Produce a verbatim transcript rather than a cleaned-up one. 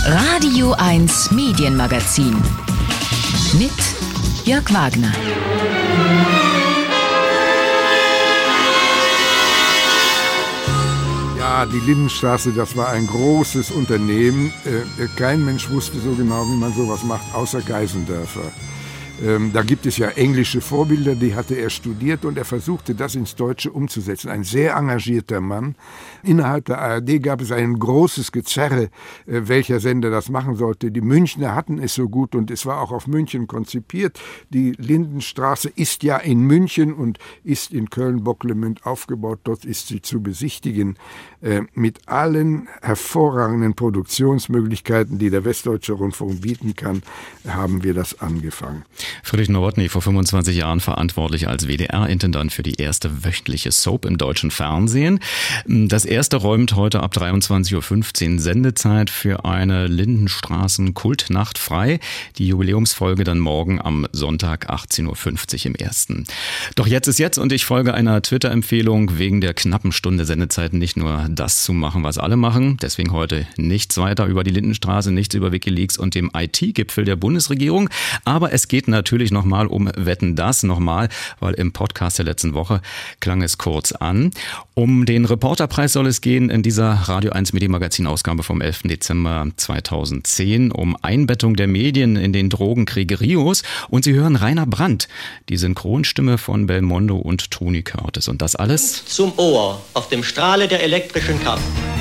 Radio eins Medienmagazin mit Jörg Wagner. Ja, die Lindenstraße, das war ein großes Unternehmen. Äh, kein Mensch wusste so genau, wie man sowas macht, außer Geisendörfer. Ähm, da gibt es ja englische Vorbilder, die hatte er studiert und er versuchte das ins Deutsche umzusetzen. Ein sehr engagierter Mann. Innerhalb der A R D gab es ein großes Gezerre, äh, welcher Sender das machen sollte. Die Münchner hatten es so gut und es war auch auf München konzipiert. Die Lindenstraße ist ja in München und ist in Köln-Bocklemünd aufgebaut. Dort ist sie zu besichtigen. Äh, mit allen hervorragenden Produktionsmöglichkeiten, die der Westdeutsche Rundfunk bieten kann, haben wir das angefangen. Friedrich Nowotny, vor fünfundzwanzig Jahren verantwortlich als W D R-Intendant für die erste wöchentliche Soap im deutschen Fernsehen. Das erste räumt heute ab dreiundzwanzig Uhr fünfzehn Sendezeit für eine Lindenstraßen-Kultnacht frei. Die Jubiläumsfolge dann morgen am Sonntag achtzehn Uhr fünfzig im ersten. Doch jetzt ist jetzt und ich folge einer Twitter-Empfehlung, wegen der knappen Stunde Sendezeit nicht nur das zu machen, was alle machen. Deswegen heute nichts weiter über die Lindenstraße, nichts über WikiLeaks und dem I T-Gipfel der Bundesregierung. Aber es geht natürlich nochmal um Wetten, das nochmal, weil im Podcast der letzten Woche klang es kurz an. Um den Reporterpreis soll es gehen in dieser Radio eins Medienmagazin-Ausgabe vom elften Dezember zweitausendzehn, um Einbettung der Medien in den Drogenkrieg Rios. Und Sie hören Rainer Brandt, die Synchronstimme von Belmondo und Tony Curtis. Und das alles zum Ohr auf dem Strahle der elektrischen Kraft.